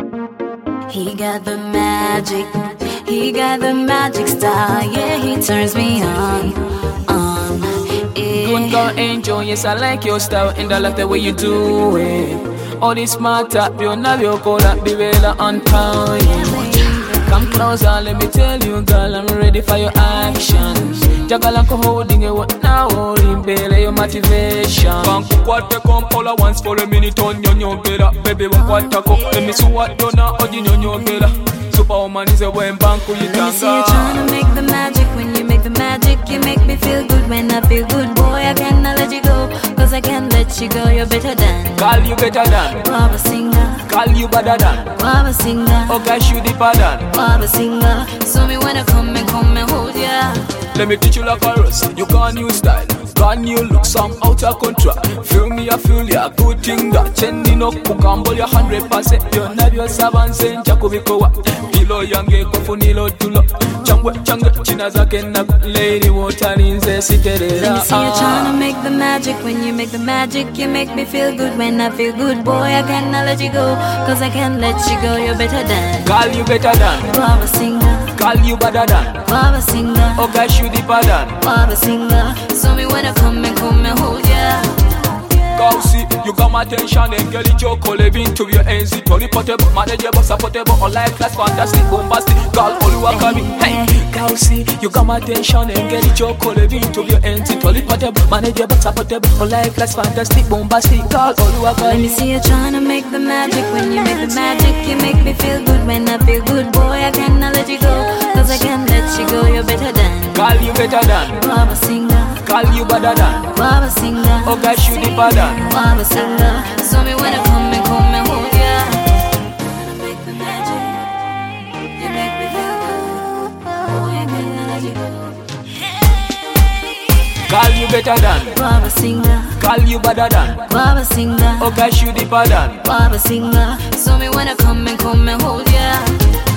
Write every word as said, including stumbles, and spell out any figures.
He got the magic, he got the magic style. Yeah, he turns me on, on. Yeah. Good girl, angel, yes I like your style and I like the way you do it. All this smart talk, you know you call that be well on time. Come closer, let me tell you, girl, I'm ready for your actions. Jagala ko holding you now, imbele your motivation. Banku kwate kompola once for a minute on your nyongera. Baby wakwata ko, let me see what dona oji nyongera. Superwoman is a way banku Let me see you yitanga. trying to make the magic. When you make the magic, you make me feel good. When I feel good, boy, I cannot let you go. Cause I can't let you go, you're better than Girl, you better than, Baba singer, girl, you better than. Baba singer, Oh gosh, you deeper than. Baba singer. So me wanna come and come and hold ya. Let me teach you like a rust. You got new style, got new look, some out of control. Feel me, I feel ya, good thing that chending up, kukambo ya hundred percent. You know your seven cent, jakubikowa. Pilo yange kofunilo tulo. Changwe changwe china zake na lady water ninze siterera. Let me see you trying to make the magic. When you make the magic, you make me feel good. When I feel good, boy, I cannot let you go. Cause I can't let you go, you're better than Girl, you better than, Baba singer, girl, you better than. Baba singer, Oh gosh, you deeper than. Baba singer. So me wanna come and come and hold ya. Kausi, you got my attention and girl it your living to your ends. It only portable, manageable, supportable, all life class, fantastic, bombastic. Girl, all you are coming. Hey, Kausi, you got my attention and girl it your living to your ends. It only portable, manageable, supportable, all life class, fantastic, bombastic. Girl, all you are Let coming. me see you trying to make the magic. When you make the magic, you make me feel good. When I feel good, boy, I cannot let you go. Cause I can't let you go, you're better than Girl, you better than, Baba singer, girl, you better than. Baba singer, Oh gosh, you deeper than. Baba singer. So me wanna come and come and hold ya. Wanna make the magic. You make me feel good. Boy, I cannot let you go. Girl, you better than, Baba singer, girl, you better than. Baba singer, Oh gosh, you deeper than. Baba singer. So me wanna come and come and hold ya.